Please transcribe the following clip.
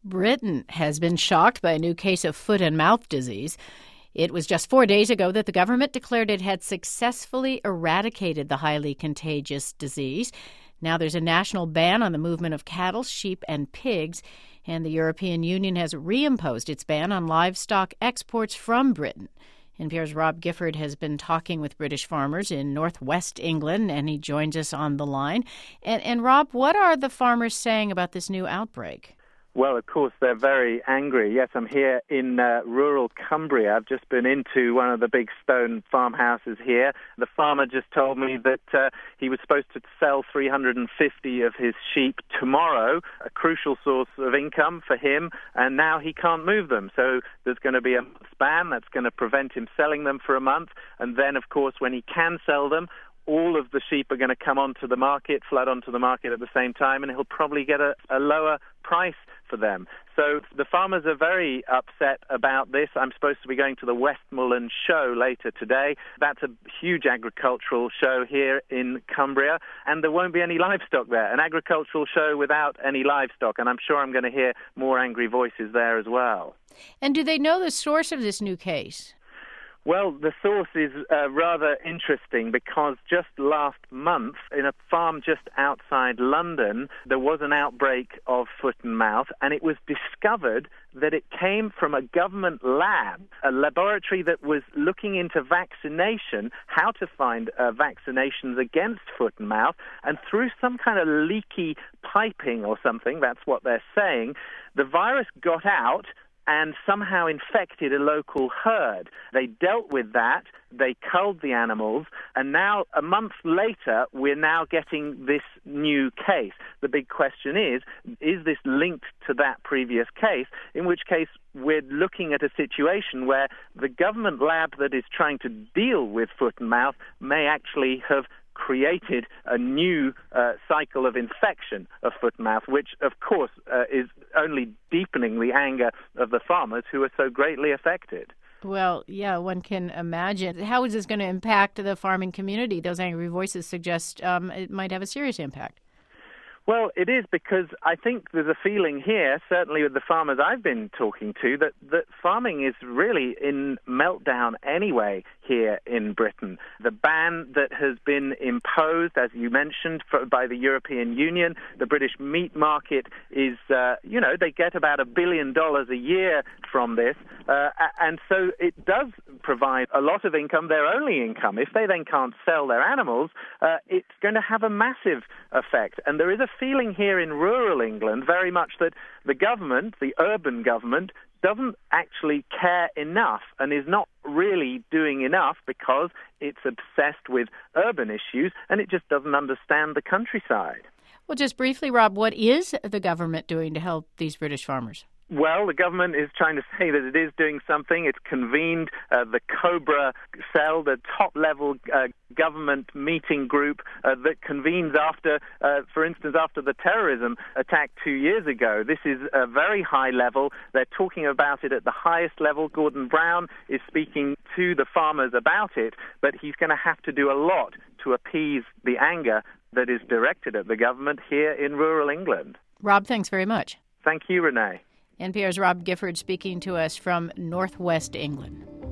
Britain has been shocked by a new case of foot and mouth disease. It was just 4 days ago that the government declared it had successfully eradicated the highly contagious disease. Now there's a national ban on the movement of cattle, sheep, and pigs, and the European Union has reimposed its ban on livestock exports from Britain. NPR's Rob Gifford has been talking with British farmers in northwest England, and he joins us on the line. And Rob, what are the farmers saying about this new outbreak? Well, of course, they're very angry. Yes, I'm here in rural Cumbria. I've just been into one of the big stone farmhouses here. The farmer just told me that he was supposed to sell 350 of his sheep tomorrow, a crucial source of income for him, and now he can't move them. So there's going to be a month's ban that's going to prevent him selling them for a month. And then, of course, when he can sell them, all of the sheep are going to come onto the market, flood onto the market at the same time, and he'll probably get a lower price for them. So the farmers are very upset about this. I'm supposed to be going to the Westmoreland show later today. That's a huge agricultural show here in Cumbria, and there won't be any livestock there. An agricultural show without any livestock, and I'm sure I'm going to hear more angry voices there as well. And do they know the source of this new case? Well, the source is rather interesting because just last month, in a farm just outside London, there was an outbreak of foot and mouth, and it was discovered that it came from a government lab, a laboratory that was looking into vaccination, how to find vaccinations against foot and mouth, and through some kind of leaky piping or something, that's what they're saying, the virus got out and somehow infected a local herd. They dealt with that, they culled the animals, and now, a month later, we're now getting this new case. The big question is this linked to that previous case, in which case we're looking at a situation where the government lab that is trying to deal with foot and mouth may actually have created a new cycle of infection of foot and mouth, which, of course, is only deepening the anger of the farmers who are so greatly affected. Well, yeah, one can imagine. How is this going to impact the farming community? Those angry voices suggest it might have a serious impact. Well, it is, because I think there's a feeling here, certainly with the farmers I've been talking to, that farming is really in meltdown anyway here in Britain. The ban that has been imposed, as you mentioned, by the European Union, the British meat market is, they get about $1 billion a year from this, and so it does provide a lot of income, their only income. If they then can't sell their animals, it's going to have a massive effect. And there is a feeling here in rural England very much that the government, the urban government, doesn't actually care enough and is not really doing enough because it's obsessed with urban issues and it just doesn't understand the countryside. Well, just briefly, Rob, what is the government doing to help these British farmers? Well, the government is trying to say that it is doing something. It's convened the Cobra Cell, the top-level government meeting group that convenes after, for instance, after the terrorism attack 2 years ago. This is a very high level. They're talking about it at the highest level. Gordon Brown is speaking to the farmers about it, but he's going to have to do a lot to appease the anger that is directed at the government here in rural England. Rob, thanks very much. Thank you, Renee. NPR's Rob Gifford speaking to us from northwest England.